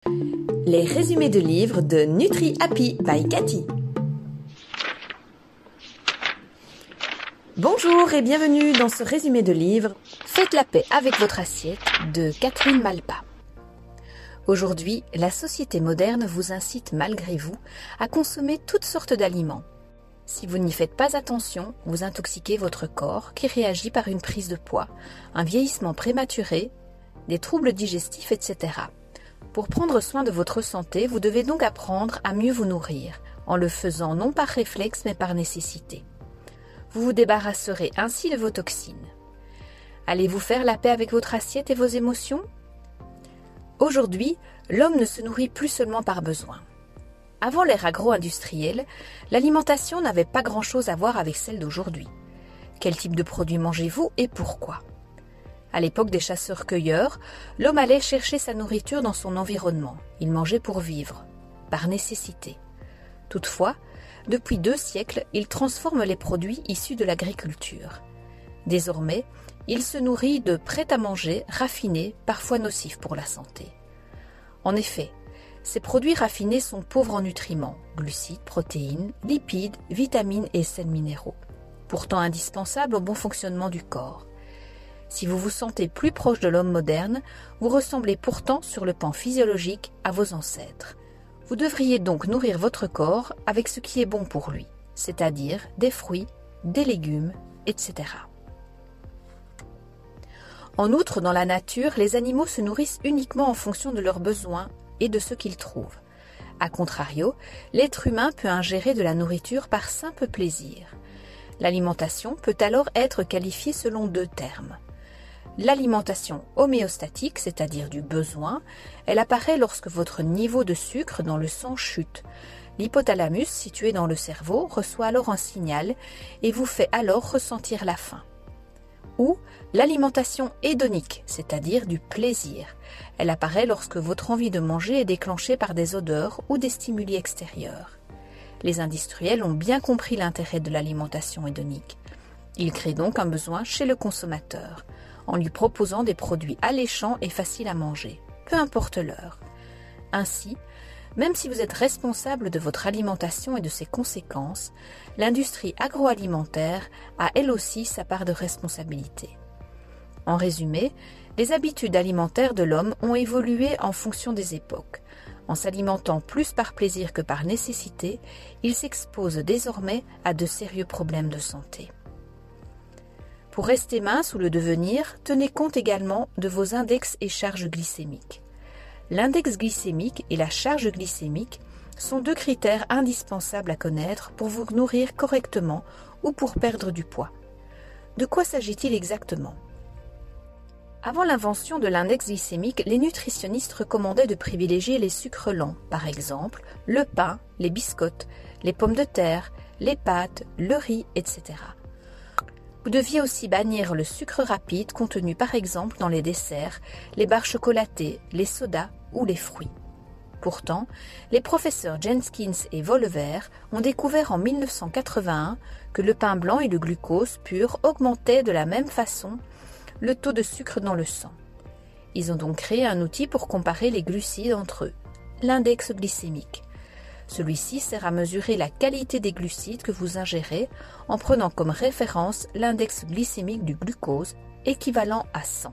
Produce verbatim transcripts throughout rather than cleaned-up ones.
Les résumés de livres de Nutri Happy by Cathy. Bonjour et bienvenue dans ce résumé de livre « Faites la paix avec votre assiette » de Catherine Malpa. Aujourd'hui, la société moderne vous incite malgré vous à consommer toutes sortes d'aliments. Si vous n'y faites pas attention, vous intoxiquez votre corps qui réagit par une prise de poids, un vieillissement prématuré, des troubles digestifs, et cetera. Pour prendre soin de votre santé, vous devez donc apprendre à mieux vous nourrir, en le faisant non par réflexe mais par nécessité. Vous vous débarrasserez ainsi de vos toxines. Allez-vous faire la paix avec votre assiette et vos émotions ? Aujourd'hui, l'homme ne se nourrit plus seulement par besoin. Avant l'ère agro-industrielle, l'alimentation n'avait pas grand-chose à voir avec celle d'aujourd'hui. Quel type de produits mangez-vous et pourquoi ? À l'époque des chasseurs-cueilleurs, l'homme allait chercher sa nourriture dans son environnement. Il mangeait pour vivre, par nécessité. Toutefois, depuis deux siècles, il transforme les produits issus de l'agriculture. Désormais, il se nourrit de prêt-à-manger raffinés, parfois nocifs pour la santé. En effet, ces produits raffinés sont pauvres en nutriments, glucides, protéines, lipides, vitamines et sels minéraux, pourtant indispensables au bon fonctionnement du corps. Si vous vous sentez plus proche de l'homme moderne, vous ressemblez pourtant sur le plan physiologique à vos ancêtres. Vous devriez donc nourrir votre corps avec ce qui est bon pour lui, c'est-à-dire des fruits, des légumes, et cetera. En outre, dans la nature, les animaux se nourrissent uniquement en fonction de leurs besoins et de ce qu'ils trouvent. A contrario, l'être humain peut ingérer de la nourriture par simple plaisir. L'alimentation peut alors être qualifiée selon deux termes. L'alimentation homéostatique, c'est-à-dire du besoin, elle apparaît lorsque votre niveau de sucre dans le sang chute. L'hypothalamus, situé dans le cerveau, reçoit alors un signal et vous fait alors ressentir la faim. Ou l'alimentation hédonique, c'est-à-dire du plaisir. Elle apparaît lorsque votre envie de manger est déclenchée par des odeurs ou des stimuli extérieurs. Les industriels ont bien compris l'intérêt de l'alimentation hédonique. Ils créent donc un besoin chez le consommateur, en lui proposant des produits alléchants et faciles à manger, peu importe l'heure. Ainsi, même si vous êtes responsable de votre alimentation et de ses conséquences, l'industrie agroalimentaire a elle aussi sa part de responsabilité. En résumé, les habitudes alimentaires de l'homme ont évolué en fonction des époques. En s'alimentant plus par plaisir que par nécessité, il s'expose désormais à de sérieux problèmes de santé. Pour rester mince ou le devenir, tenez compte également de vos index et charges glycémiques. L'index glycémique et la charge glycémique sont deux critères indispensables à connaître pour vous nourrir correctement ou pour perdre du poids. De quoi s'agit-il exactement ? Avant l'invention de l'index glycémique, les nutritionnistes recommandaient de privilégier les sucres lents, par exemple le pain, les biscottes, les pommes de terre, les pâtes, le riz, et cetera. Vous deviez aussi bannir le sucre rapide contenu par exemple dans les desserts, les barres chocolatées, les sodas ou les fruits. Pourtant, les professeurs Jenskins et Wollever ont découvert en mille neuf cent quatre-vingt-un que le pain blanc et le glucose pur augmentaient de la même façon le taux de sucre dans le sang. Ils ont donc créé un outil pour comparer les glucides entre eux, l'index glycémique. Celui-ci sert à mesurer la qualité des glucides que vous ingérez en prenant comme référence l'index glycémique du glucose, équivalent à cent.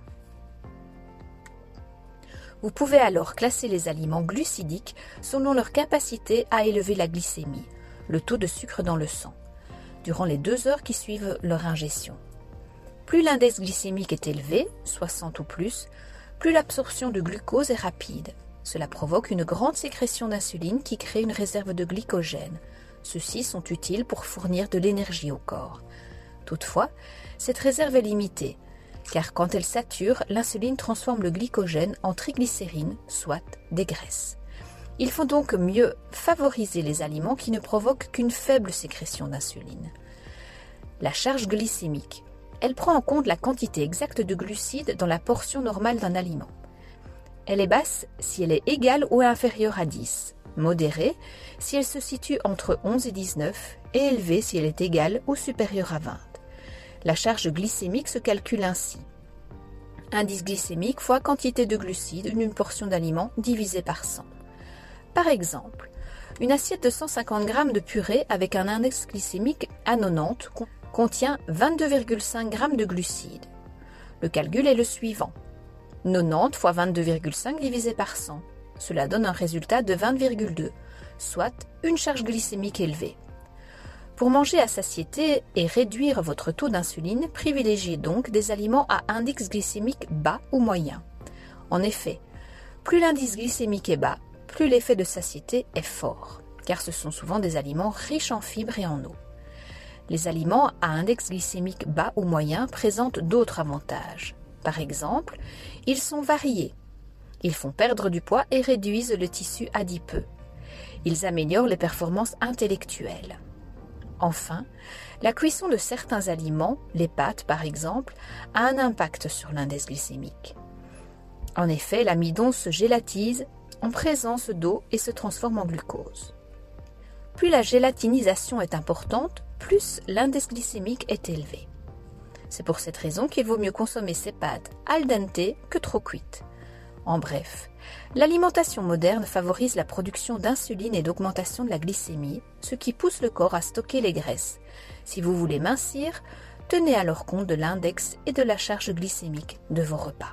Vous pouvez alors classer les aliments glucidiques selon leur capacité à élever la glycémie, le taux de sucre dans le sang, durant les deux heures qui suivent leur ingestion. Plus l'index glycémique est élevé, soixante ou plus, plus l'absorption de glucose est rapide. Cela provoque une grande sécrétion d'insuline qui crée une réserve de glycogène. Ceux-ci sont utiles pour fournir de l'énergie au corps. Toutefois, cette réserve est limitée, car quand elle sature, l'insuline transforme le glycogène en triglycérine, soit des graisses. Il faut donc mieux favoriser les aliments qui ne provoquent qu'une faible sécrétion d'insuline. La charge glycémique. Elle prend en compte la quantité exacte de glucides dans la portion normale d'un aliment. Elle est basse si elle est égale ou inférieure à dix, modérée si elle se situe entre onze et dix-neuf et élevée si elle est égale ou supérieure à vingt. La charge glycémique se calcule ainsi. Indice glycémique fois quantité de glucides d'une portion d'aliment divisé par cent. Par exemple, une assiette de cent cinquante grammes de purée avec un index glycémique à quatre-vingt-dix contient vingt-deux virgule cinq grammes de glucides. Le calcul est le suivant. quatre-vingt-dix fois vingt-deux virgule cinq divisé par cent. Cela donne un résultat de vingt virgule deux, soit une charge glycémique élevée. Pour manger à satiété et réduire votre taux d'insuline, privilégiez donc des aliments à index glycémique bas ou moyen. En effet, plus l'indice glycémique est bas, plus l'effet de satiété est fort, car ce sont souvent des aliments riches en fibres et en eau. Les aliments à index glycémique bas ou moyen présentent d'autres avantages. Par exemple, ils sont variés. Ils font perdre du poids et réduisent le tissu adipeux. Ils améliorent les performances intellectuelles. Enfin, la cuisson de certains aliments, les pâtes par exemple, a un impact sur l'index glycémique. En effet, l'amidon se gélatise en présence d'eau et se transforme en glucose. Plus la gélatinisation est importante, plus l'index glycémique est élevé. C'est pour cette raison qu'il vaut mieux consommer ces pâtes al dente que trop cuites. En bref, l'alimentation moderne favorise la production d'insuline et d'augmentation de la glycémie, ce qui pousse le corps à stocker les graisses. Si vous voulez mincir, tenez alors compte de l'index et de la charge glycémique de vos repas.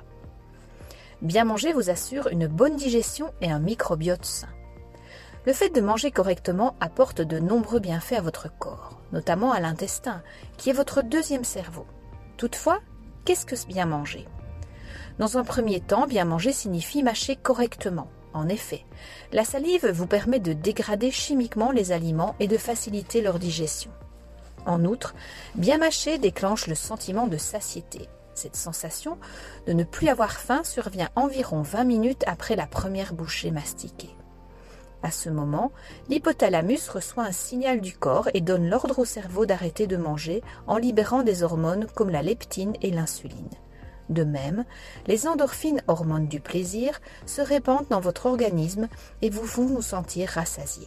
Bien manger vous assure une bonne digestion et un microbiote sain. Le fait de manger correctement apporte de nombreux bienfaits à votre corps, notamment à l'intestin, qui est votre deuxième cerveau. Toutefois, qu'est-ce que bien manger ? Dans un premier temps, bien manger signifie mâcher correctement. En effet, la salive vous permet de dégrader chimiquement les aliments et de faciliter leur digestion. En outre, bien mâcher déclenche le sentiment de satiété. Cette sensation de ne plus avoir faim survient environ vingt minutes après la première bouchée mastiquée. À ce moment, l'hypothalamus reçoit un signal du corps et donne l'ordre au cerveau d'arrêter de manger en libérant des hormones comme la leptine et l'insuline. De même, les endorphines, hormones du plaisir, se répandent dans votre organisme et vous font vous sentir rassasié.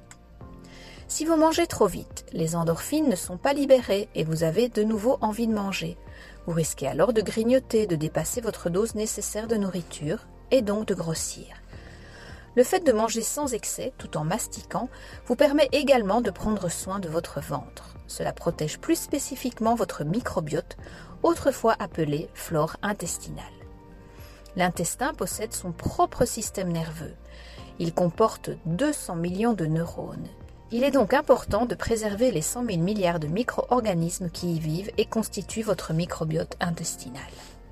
Si vous mangez trop vite, les endorphines ne sont pas libérées et vous avez de nouveau envie de manger. Vous risquez alors de grignoter, de dépasser votre dose nécessaire de nourriture et donc de grossir. Le fait de manger sans excès, tout en mastiquant, vous permet également de prendre soin de votre ventre. Cela protège plus spécifiquement votre microbiote, autrefois appelé flore intestinale. L'intestin possède son propre système nerveux. Il comporte deux cents millions de neurones. Il est donc important de préserver les cent mille milliards de micro-organismes qui y vivent et constituent votre microbiote intestinal.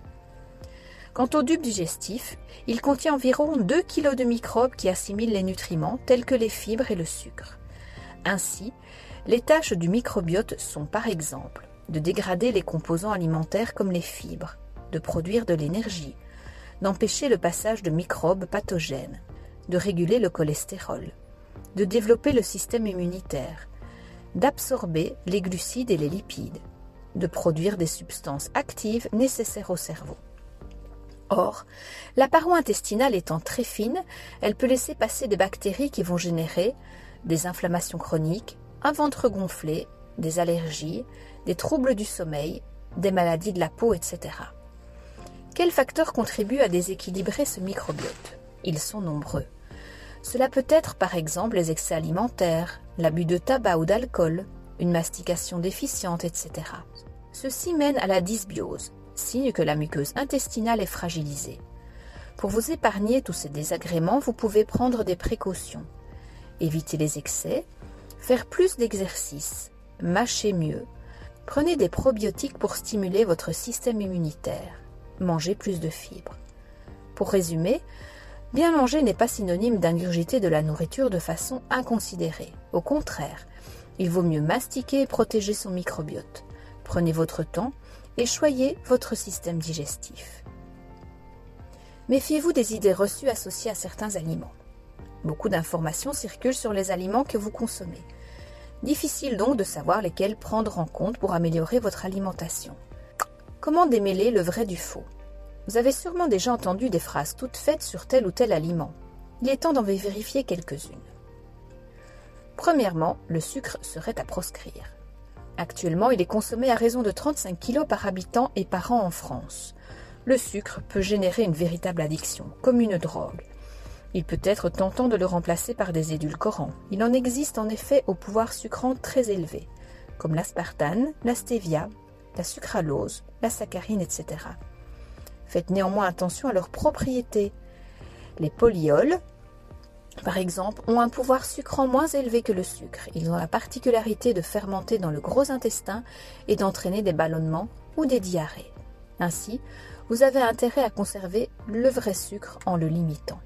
Quant au tube digestif, il contient environ deux kilos de microbes qui assimilent les nutriments tels que les fibres et le sucre. Ainsi, les tâches du microbiote sont par exemple de dégrader les composants alimentaires comme les fibres, de produire de l'énergie, d'empêcher le passage de microbes pathogènes, de réguler le cholestérol, de développer le système immunitaire, d'absorber les glucides et les lipides, de produire des substances actives nécessaires au cerveau. Or, la paroi intestinale étant très fine, elle peut laisser passer des bactéries qui vont générer des inflammations chroniques, un ventre gonflé, des allergies, des troubles du sommeil, des maladies de la peau, et cetera. Quels facteurs contribuent à déséquilibrer ce microbiote ? Ils sont nombreux. Cela peut être par exemple les excès alimentaires, l'abus de tabac ou d'alcool, une mastication déficiente, et cetera. Ceci mène à la dysbiose, signe que la muqueuse intestinale est fragilisée. Pour vous épargner tous ces désagréments, vous pouvez prendre des précautions. Évitez les excès, faire plus d'exercice, mâcher mieux, prenez des probiotiques pour stimuler votre système immunitaire, mangez plus de fibres. Pour résumer, bien manger n'est pas synonyme d'ingurgiter de la nourriture de façon inconsidérée. Au contraire, il vaut mieux mastiquer et protéger son microbiote. Prenez votre temps et choyez votre système digestif. Méfiez-vous des idées reçues associées à certains aliments. Beaucoup d'informations circulent sur les aliments que vous consommez. Difficile donc de savoir lesquels prendre en compte pour améliorer votre alimentation. Comment démêler le vrai du faux ? Vous avez sûrement déjà entendu des phrases toutes faites sur tel ou tel aliment. Il est temps d'en vérifier quelques-unes. Premièrement, le sucre serait à proscrire. Actuellement, il est consommé à raison de trente-cinq kilos par habitant et par an en France. Le sucre peut générer une véritable addiction, comme une drogue. Il peut être tentant de le remplacer par des édulcorants. Il en existe en effet au pouvoir sucrant très élevé, comme l'aspartame, la stevia, la sucralose, la saccharine, et cetera. Faites néanmoins attention à leurs propriétés. Les polyols, par exemple, ont un pouvoir sucrant moins élevé que le sucre. Ils ont la particularité de fermenter dans le gros intestin et d'entraîner des ballonnements ou des diarrhées. Ainsi, vous avez intérêt à conserver le vrai sucre en le limitant.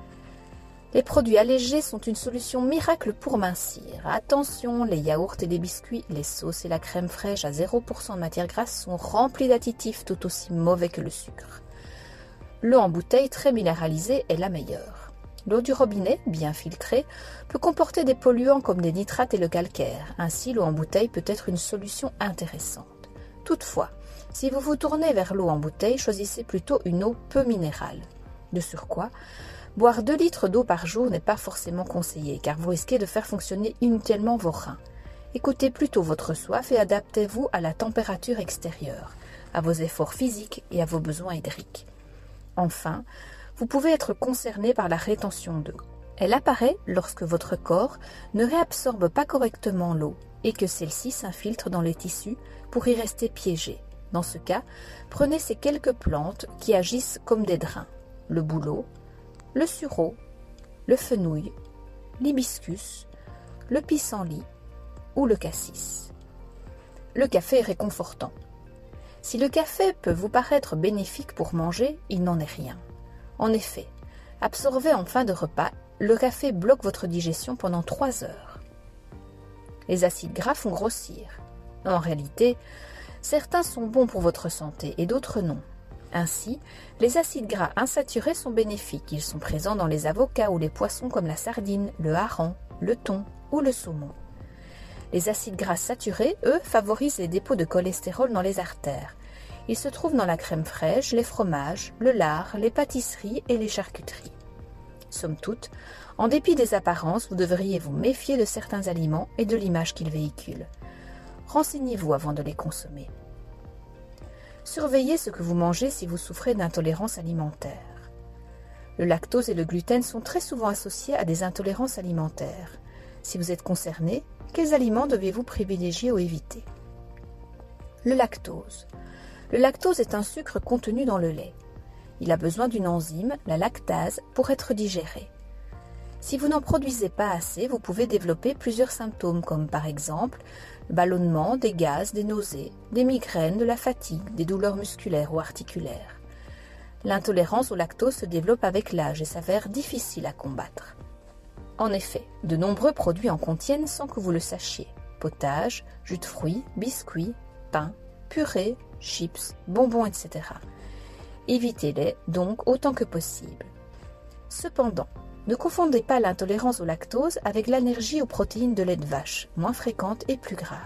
Les produits allégés sont une solution miracle pour mincir. Attention, les yaourts et les biscuits, les sauces et la crème fraîche à zéro pour cent de matière grasse sont remplis d'additifs tout aussi mauvais que le sucre. L'eau en bouteille très minéralisée est la meilleure. L'eau du robinet, bien filtrée, peut comporter des polluants comme des nitrates et le calcaire. Ainsi, l'eau en bouteille peut être une solution intéressante. Toutefois, si vous vous tournez vers l'eau en bouteille, choisissez plutôt une eau peu minérale. De surcroît, boire deux litres d'eau par jour n'est pas forcément conseillé, car vous risquez de faire fonctionner inutilement vos reins. Écoutez plutôt votre soif et adaptez-vous à la température extérieure, à vos efforts physiques et à vos besoins hydriques. Enfin, vous pouvez être concerné par la rétention d'eau. Elle apparaît lorsque votre corps ne réabsorbe pas correctement l'eau et que celle-ci s'infiltre dans les tissus pour y rester piégée. Dans ce cas, prenez ces quelques plantes qui agissent comme des drains, le bouleau, le sureau, le fenouil, l'hibiscus, le pissenlit ou le cassis. Le café est réconfortant. Si le café peut vous paraître bénéfique pour manger, il n'en est rien. En effet, absorbé en fin de repas, le café bloque votre digestion pendant trois heures. Les acides gras font grossir. En réalité, certains sont bons pour votre santé et d'autres non. Ainsi, les acides gras insaturés sont bénéfiques. Ils sont présents dans les avocats ou les poissons comme la sardine, le hareng, le thon ou le saumon. Les acides gras saturés, eux, favorisent les dépôts de cholestérol dans les artères. Ils se trouvent dans la crème fraîche, les fromages, le lard, les pâtisseries et les charcuteries. Somme toute, en dépit des apparences, vous devriez vous méfier de certains aliments et de l'image qu'ils véhiculent. Renseignez-vous avant de les consommer. Surveillez ce que vous mangez si vous souffrez d'intolérance alimentaire. Le lactose et le gluten sont très souvent associés à des intolérances alimentaires. Si vous êtes concerné, quels aliments devez-vous privilégier ou éviter? Le lactose. Le lactose est un sucre contenu dans le lait. Il a besoin d'une enzyme, la lactase, pour être digéré. Si vous n'en produisez pas assez, vous pouvez développer plusieurs symptômes comme par exemple le ballonnement, des gaz, des nausées, des migraines, de la fatigue, des douleurs musculaires ou articulaires. L'intolérance au lactose se développe avec l'âge et s'avère difficile à combattre. En effet, de nombreux produits en contiennent sans que vous le sachiez. Potage, jus de fruits, biscuits, pain, purée, chips, bonbons, et cetera. Évitez-les donc autant que possible. Cependant, ne confondez pas l'intolérance au lactose avec l'allergie aux protéines de lait de vache, moins fréquente et plus grave.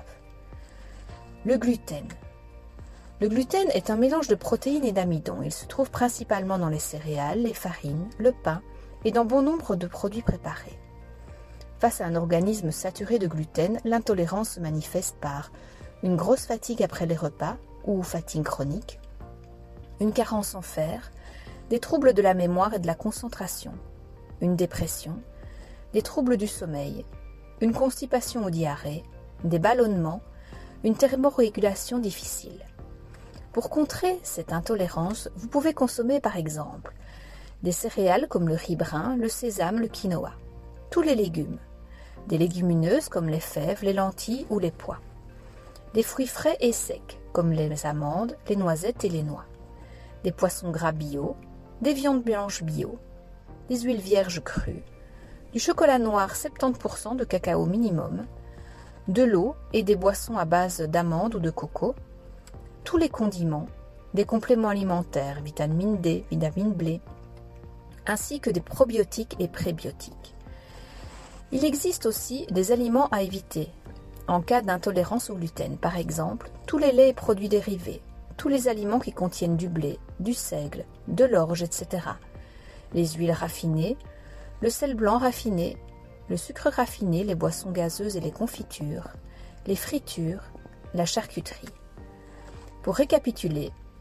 Le gluten. Le gluten est un mélange de protéines et d'amidon. Il se trouve principalement dans les céréales, les farines, le pain et dans bon nombre de produits préparés. Face à un organisme saturé de gluten, l'intolérance se manifeste par une grosse fatigue après les repas ou fatigue chronique, une carence en fer, des troubles de la mémoire et de la concentration, une dépression, des troubles du sommeil, une constipation ou diarrhée, des ballonnements, une thermorégulation difficile. Pour contrer cette intolérance, vous pouvez consommer par exemple des céréales comme le riz brun, le sésame, le quinoa, tous les légumes, des légumineuses comme les fèves, les lentilles ou les pois, des fruits frais et secs comme les amandes, les noisettes et les noix, des poissons gras bio, des viandes blanches bio, des huiles vierges crues, du chocolat noir soixante-dix pour cent de cacao minimum, de l'eau et des boissons à base d'amandes ou de coco, tous les condiments, des compléments alimentaires, vitamine D, vitamine B, ainsi que des probiotiques et prébiotiques. Il existe aussi des aliments à éviter en cas d'intolérance au gluten, par exemple tous les laits et produits dérivés, tous les aliments qui contiennent du blé, du seigle, de l'orge, et cetera, les huiles raffinées, le sel blanc raffiné, le sucre raffiné, les boissons gazeuses et les confitures, les fritures, la charcuterie. Pour récapituler,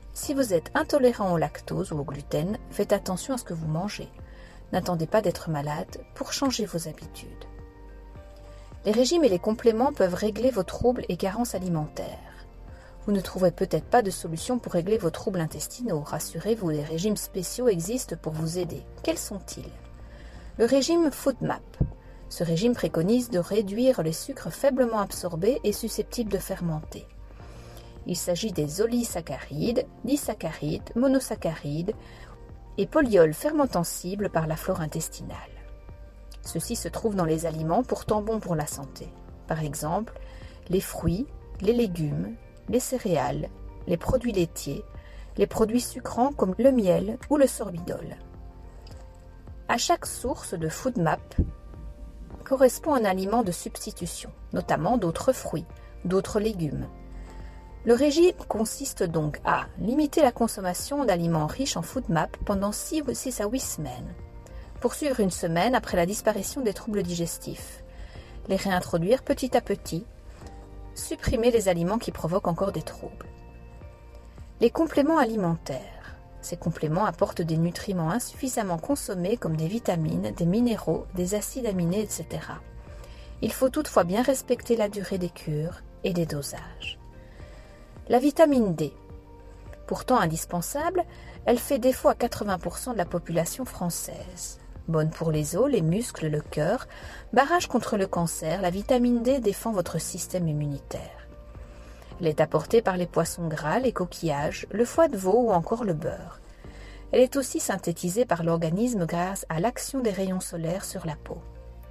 Si vous êtes intolérant au lactose ou au gluten, faites attention à ce que vous mangez. N'attendez pas d'être malade pour changer vos habitudes. Les régimes et les compléments peuvent régler vos troubles et carences alimentaires. Vous ne trouverez peut-être pas de solution pour régler vos troubles intestinaux. Rassurez-vous, des régimes spéciaux existent pour vous aider. Quels sont-ils ? Le régime FODMAP. Ce régime préconise de réduire les sucres faiblement absorbés et susceptibles de fermenter. Il s'agit des oligosaccharides, disaccharides, monosaccharides et polyols fermentant cibles par la flore intestinale. Ceux-ci se trouvent dans les aliments pourtant bons pour la santé. Par exemple, les fruits, les légumes, les céréales, les produits laitiers, les produits sucrants comme le miel ou le sorbitol. À chaque source de FODMAP correspond un aliment de substitution, notamment d'autres fruits, d'autres légumes. Le régime consiste donc à limiter la consommation d'aliments riches en FODMAP pendant six à huit semaines, poursuivre une semaine après la disparition des troubles digestifs, les réintroduire petit à petit, supprimer les aliments qui provoquent encore des troubles. Les compléments alimentaires. Ces compléments apportent des nutriments insuffisamment consommés comme des vitamines, des minéraux, des acides aminés, et cetera. Il faut toutefois bien respecter la durée des cures et des dosages. La vitamine D. Pourtant indispensable, elle fait défaut à quatre-vingts pour cent de la population française. Bonne pour les os, les muscles, le cœur, barrage contre le cancer, la vitamine D défend votre système immunitaire. Elle est apportée par les poissons gras, les coquillages, le foie de veau ou encore le beurre. Elle est aussi synthétisée par l'organisme grâce à l'action des rayons solaires sur la peau.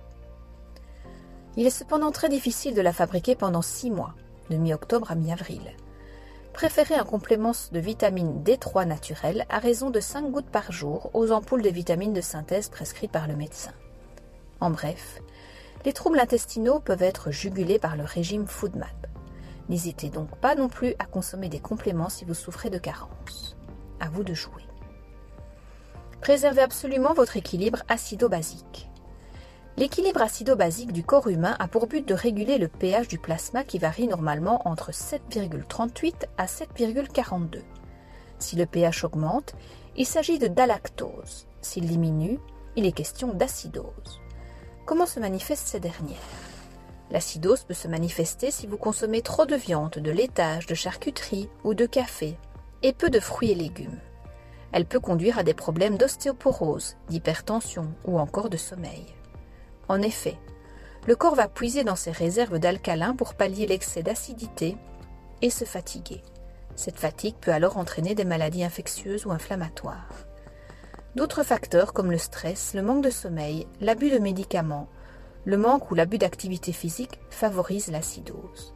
Il est cependant très difficile de la fabriquer pendant six mois, de mi-octobre à mi-avril. Préférez un complément de vitamine D trois naturel à raison de cinq gouttes par jour aux ampoules de vitamines de synthèse prescrites par le médecin. En bref, les troubles intestinaux peuvent être jugulés par le régime FODMAP. N'hésitez donc pas non plus à consommer des compléments si vous souffrez de carences. À vous de jouer. Préservez absolument votre équilibre acido-basique. L'équilibre acido-basique du corps humain a pour but de réguler le pH du plasma qui varie normalement entre sept virgule trente-huit à sept virgule quarante-deux. Si le pH augmente, il s'agit de dalactose. S'il diminue, il est question d'acidose. Comment se manifestent ces dernières ? L'acidose peut se manifester si vous consommez trop de viande, de laitage, de charcuterie ou de café, et peu de fruits et légumes. Elle peut conduire à des problèmes d'ostéoporose, d'hypertension ou encore de sommeil. En effet, le corps va puiser dans ses réserves d'alcalin pour pallier l'excès d'acidité et se fatiguer. Cette fatigue peut alors entraîner des maladies infectieuses ou inflammatoires. D'autres facteurs comme le stress, le manque de sommeil, l'abus de médicaments, le manque ou l'abus d'activité physique favorisent l'acidose.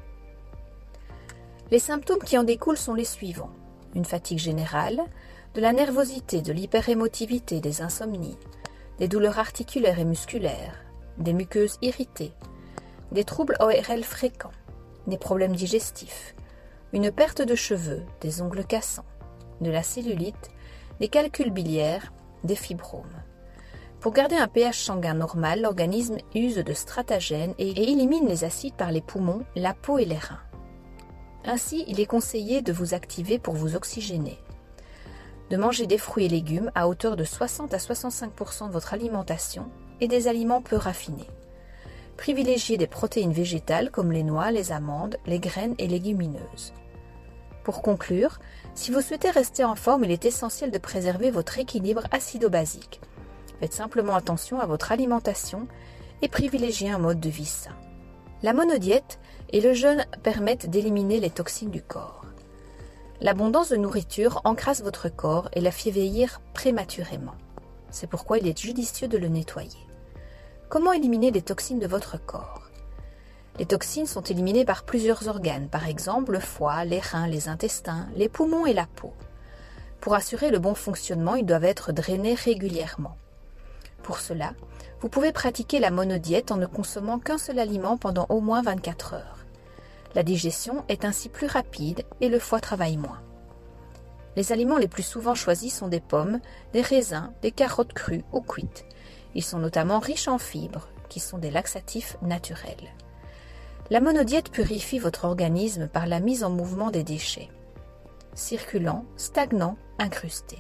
Les symptômes qui en découlent sont les suivants. Une fatigue générale, de la nervosité, de l'hyperémotivité, des insomnies, des douleurs articulaires et musculaires, des muqueuses irritées, des troubles O R L fréquents, des problèmes digestifs, une perte de cheveux, des ongles cassants, de la cellulite, des calculs biliaires, des fibromes. Pour garder un pH sanguin normal, l'organisme use de stratagènes et élimine les acides par les poumons, la peau et les reins. Ainsi, il est conseillé de vous activer pour vous oxygéner, de manger des fruits et légumes à hauteur de soixante à soixante-cinq pour cent de votre alimentation et des aliments peu raffinés. Privilégiez des protéines végétales comme les noix, les amandes, les graines et légumineuses. Pour conclure, si vous souhaitez rester en forme, il est essentiel de préserver votre équilibre acido-basique. Faites simplement attention à votre alimentation et privilégiez un mode de vie sain. La monodiète et le jeûne permettent d'éliminer les toxines du corps. L'abondance de nourriture encrasse votre corps et la fait vieillir prématurément. C'est pourquoi il est judicieux de le nettoyer. Comment éliminer les toxines de votre corps ? Les toxines sont éliminées par plusieurs organes, par exemple le foie, les reins, les intestins, les poumons et la peau. Pour assurer le bon fonctionnement, ils doivent être drainés régulièrement. Pour cela, vous pouvez pratiquer la monodiète en ne consommant qu'un seul aliment pendant au moins vingt-quatre heures. La digestion est ainsi plus rapide et le foie travaille moins. Les aliments les plus souvent choisis sont des pommes, des raisins, des carottes crues ou cuites. Ils sont notamment riches en fibres, qui sont des laxatifs naturels. La monodiète purifie votre organisme par la mise en mouvement des déchets. circulant, stagnant, incrusté.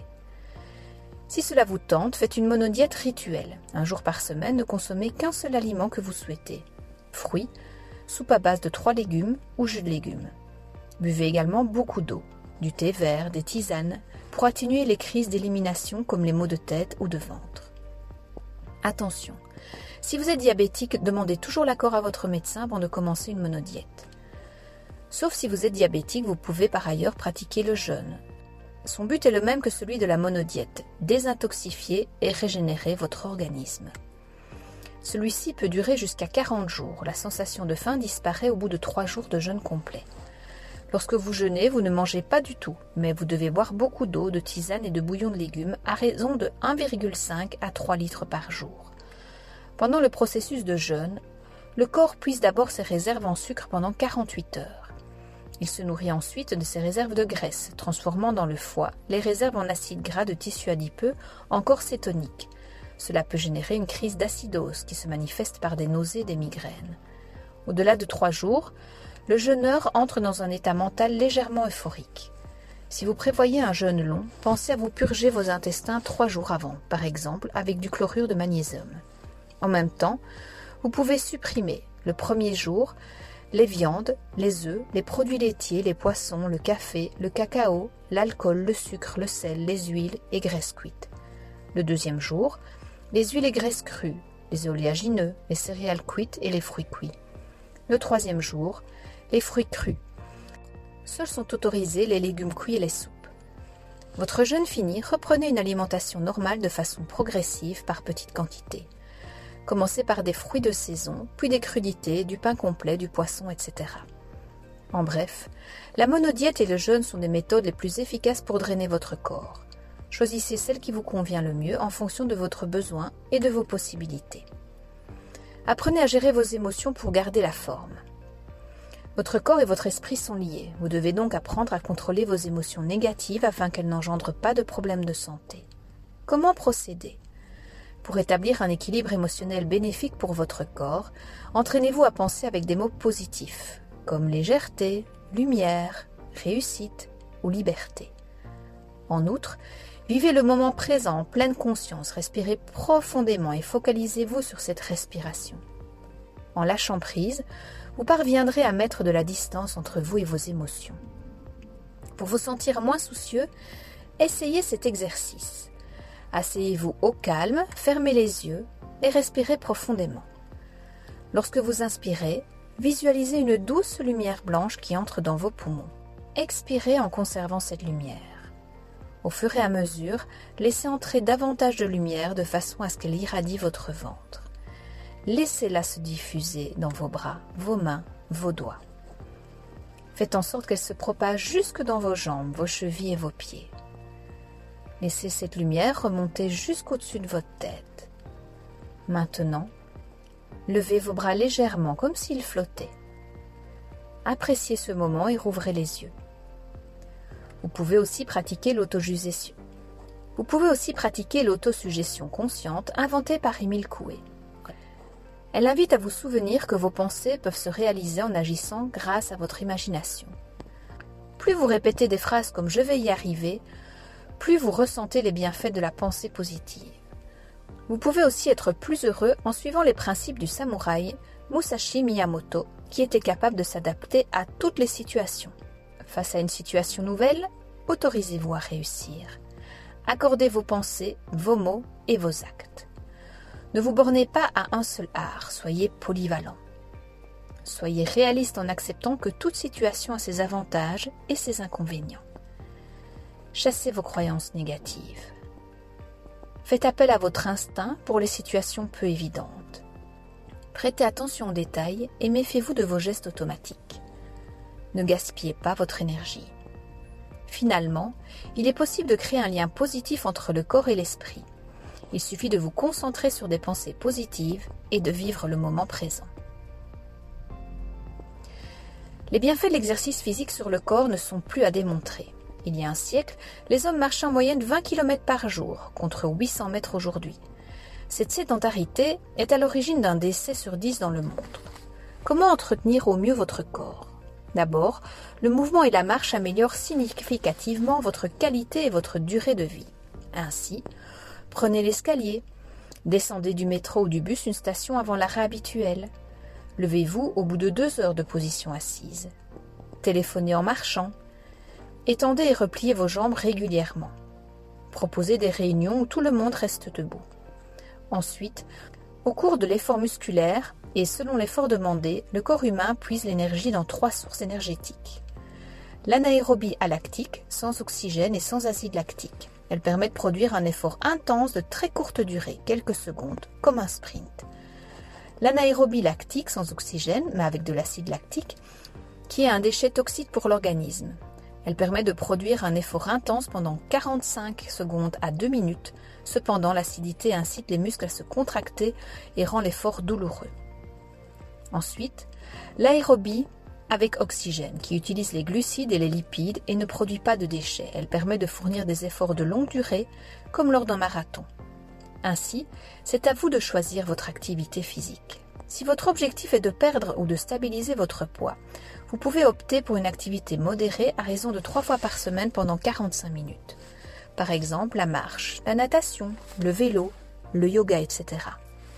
Si cela vous tente, faites une monodiète rituelle. Un jour par semaine, ne consommez qu'un seul aliment que vous souhaitez. Fruits, soupe à base de trois légumes ou jus de légumes. Buvez également beaucoup d'eau, du thé vert, des tisanes, pour atténuer les crises d'élimination comme les maux de tête ou de ventre. Attention, si vous êtes diabétique, demandez toujours l'accord à votre médecin avant de commencer une monodiète. Sauf si vous êtes diabétique, vous pouvez par ailleurs pratiquer le jeûne. Son but est le même que celui de la monodiète, désintoxifier et régénérer votre organisme. Celui-ci peut durer jusqu'à quarante jours. La sensation de faim disparaît au bout de trois jours de jeûne complet. Lorsque vous jeûnez, vous ne mangez pas du tout, mais vous devez boire beaucoup d'eau, de tisane et de bouillon de légumes à raison de un virgule cinq à trois litres par jour. Pendant le processus de jeûne, le corps puise d'abord ses réserves en sucre pendant quarante-huit heures. Il se nourrit ensuite de ses réserves de graisse, transformant dans le foie les réserves en acides gras de tissu adipeux encore cétoniques. Cela peut générer une crise d'acidose qui se manifeste par des nausées et des migraines. Au-delà de trois jours, le jeûneur entre dans un état mental légèrement euphorique. Si vous prévoyez un jeûne long, pensez à vous purger vos intestins trois jours avant, par exemple avec du chlorure de magnésium. En même temps, vous pouvez supprimer, le premier jour, les viandes, les œufs, les produits laitiers, les poissons, le café, le cacao, l'alcool, le sucre, le sel, les huiles et graisses cuites. Le deuxième jour, les huiles et graisses crues, les oléagineux, les céréales cuites et les fruits cuits. Le troisième jour, les fruits crus. Seuls sont autorisés les légumes cuits et les soupes. Votre jeûne fini, reprenez une alimentation normale de façon progressive par petites quantités. Commencez par des fruits de saison, puis des crudités, du pain complet, du poisson, et cetera. En bref, la monodiète et le jeûne sont des méthodes les plus efficaces pour drainer votre corps. Choisissez celle qui vous convient le mieux en fonction de votre besoin et de vos possibilités. Apprenez à gérer vos émotions pour garder la forme. Votre corps et votre esprit sont liés. Vous devez donc apprendre à contrôler vos émotions négatives afin qu'elles n'engendrent pas de problèmes de santé. Comment procéder ? Pour établir un équilibre émotionnel bénéfique pour votre corps, entraînez-vous à penser avec des mots positifs, comme légèreté, lumière, réussite ou liberté. En outre, vivez le moment présent en pleine conscience, respirez profondément et focalisez-vous sur cette respiration. En lâchant prise, vous parviendrez à mettre de la distance entre vous et vos émotions. Pour vous sentir moins soucieux, essayez cet exercice. Asseyez-vous au calme, fermez les yeux et respirez profondément. Lorsque vous inspirez, visualisez une douce lumière blanche qui entre dans vos poumons. Expirez en conservant cette lumière. Au fur et à mesure, laissez entrer davantage de lumière de façon à ce qu'elle irradie votre ventre. Laissez-la se diffuser dans vos bras, vos mains, vos doigts. Faites en sorte qu'elle se propage jusque dans vos jambes, vos chevilles et vos pieds. Laissez cette lumière remonter jusqu'au-dessus de votre tête. Maintenant, levez vos bras légèrement comme s'ils flottaient. Appréciez ce moment et rouvrez les yeux. Vous pouvez aussi pratiquer l'autosuggestion. Vous pouvez aussi pratiquer l'autosuggestion consciente inventée par Émile Coué. Elle invite à vous souvenir que vos pensées peuvent se réaliser en agissant grâce à votre imagination. Plus vous répétez des phrases comme « je vais y arriver », plus vous ressentez les bienfaits de la pensée positive. Vous pouvez aussi être plus heureux en suivant les principes du samouraï Musashi Miyamoto, qui était capable de s'adapter à toutes les situations. Face à une situation nouvelle, autorisez-vous à réussir. Accordez vos pensées, vos mots et vos actes. Ne vous bornez pas à un seul art, soyez polyvalent. Soyez réaliste en acceptant que toute situation a ses avantages et ses inconvénients. Chassez vos croyances négatives. Faites appel à votre instinct pour les situations peu évidentes. Prêtez attention aux détails et méfiez-vous de vos gestes automatiques. Ne gaspillez pas votre énergie. Finalement, il est possible de créer un lien positif entre le corps et l'esprit. Il suffit de vous concentrer sur des pensées positives et de vivre le moment présent. Les bienfaits de l'exercice physique sur le corps ne sont plus à démontrer. Il y a un siècle, les hommes marchaient en moyenne vingt kilomètres par jour, contre huit cents mètres aujourd'hui. Cette sédentarité est à l'origine d'un décès sur dix dans le monde. Comment entretenir au mieux votre corps ? D'abord, le mouvement et la marche améliorent significativement votre qualité et votre durée de vie. Ainsi, prenez l'escalier, descendez du métro ou du bus une station avant l'arrêt habituel. Levez-vous au bout de deux heures de position assise. Téléphonez en marchant. Étendez et repliez vos jambes régulièrement. Proposez des réunions où tout le monde reste debout. Ensuite, au cours de l'effort musculaire et selon l'effort demandé, le corps humain puise l'énergie dans trois sources énergétiques. L'anaérobie alactique, sans oxygène et sans acide lactique. Elle permet de produire un effort intense de très courte durée, quelques secondes, comme un sprint. L'anaérobie lactique, sans oxygène, mais avec de l'acide lactique, qui est un déchet toxique pour l'organisme. Elle permet de produire un effort intense pendant quarante-cinq secondes à deux minutes. Cependant, l'acidité incite les muscles à se contracter et rend l'effort douloureux. Ensuite, l'aérobie avec oxygène, qui utilise les glucides et les lipides et ne produit pas de déchets. Elle permet de fournir des efforts de longue durée, comme lors d'un marathon. Ainsi, c'est à vous de choisir votre activité physique. Si votre objectif est de perdre ou de stabiliser votre poids, vous pouvez opter pour une activité modérée à raison de trois fois par semaine pendant quarante-cinq minutes. Par exemple, la marche, la natation, le vélo, le yoga, et cetera.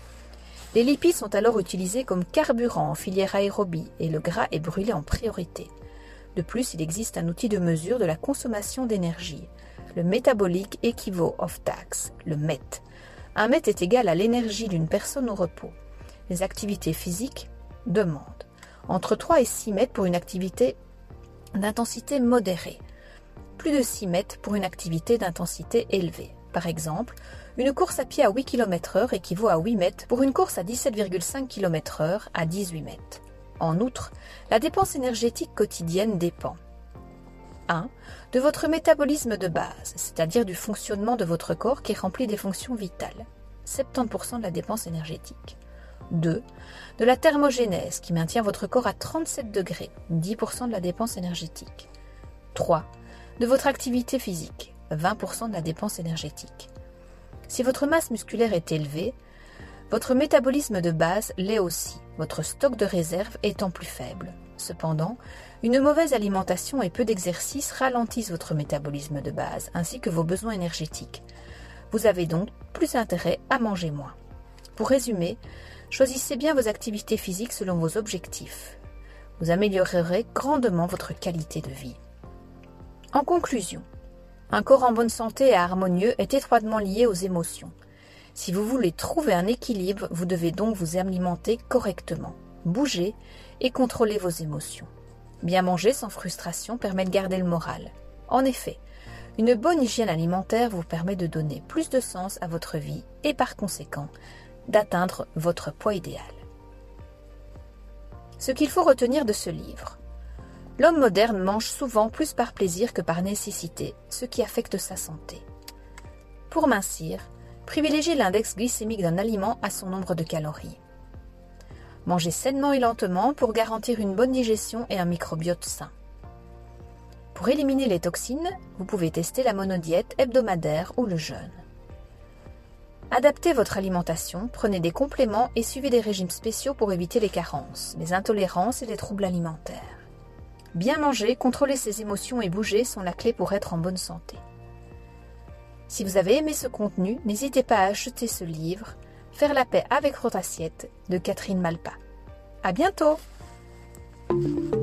Les lipides sont alors utilisés comme carburant en filière aérobie et le gras est brûlé en priorité. De plus, il existe un outil de mesure de la consommation d'énergie, le Metabolic Equivalent of Tax, le M E T. Un M E T est égal à l'énergie d'une personne au repos. Les activités physiques demandent entre trois et six mètres pour une activité d'intensité modérée, plus de six mètres pour une activité d'intensité élevée. Par exemple, une course à pied à huit kilomètres heure équivaut à huit mètres pour une course à dix-sept virgule cinq kilomètres heure à dix-huit mètres. En outre, la dépense énergétique quotidienne dépend un. De votre métabolisme de base, c'est-à-dire du fonctionnement de votre corps qui remplit des fonctions vitales, soixante-dix pour cent de la dépense énergétique. deux. De la thermogénèse qui maintient votre corps à trente-sept degrés, dix pour cent de la dépense énergétique. trois. De votre activité physique, vingt pour cent de la dépense énergétique. Si votre masse musculaire est élevée, votre métabolisme de base l'est aussi, votre stock de réserve étant plus faible. Cependant, une mauvaise alimentation et peu d'exercice ralentissent votre métabolisme de base, ainsi que vos besoins énergétiques. Vous avez donc plus intérêt à manger moins. Pour résumer, choisissez bien vos activités physiques selon vos objectifs. Vous améliorerez grandement votre qualité de vie. En conclusion, un corps en bonne santé et harmonieux est étroitement lié aux émotions. Si vous voulez trouver un équilibre, vous devez donc vous alimenter correctement, bouger et contrôler vos émotions. Bien manger sans frustration permet de garder le moral. En effet, une bonne hygiène alimentaire vous permet de donner plus de sens à votre vie et par conséquent, d'atteindre votre poids idéal. Ce qu'il faut retenir de ce livre. L'homme moderne mange souvent plus par plaisir que par nécessité, ce qui affecte sa santé. Pour mincir, privilégiez l'index glycémique d'un aliment à son nombre de calories. Mangez sainement et lentement pour garantir une bonne digestion et un microbiote sain. Pour éliminer les toxines, vous pouvez tester la monodiète hebdomadaire ou le jeûne. Adaptez votre alimentation, prenez des compléments et suivez des régimes spéciaux pour éviter les carences, les intolérances et les troubles alimentaires. Bien manger, contrôler ses émotions et bouger sont la clé pour être en bonne santé. Si vous avez aimé ce contenu, n'hésitez pas à acheter ce livre « Faire la paix avec votre assiette » de Catherine Malpa. À bientôt!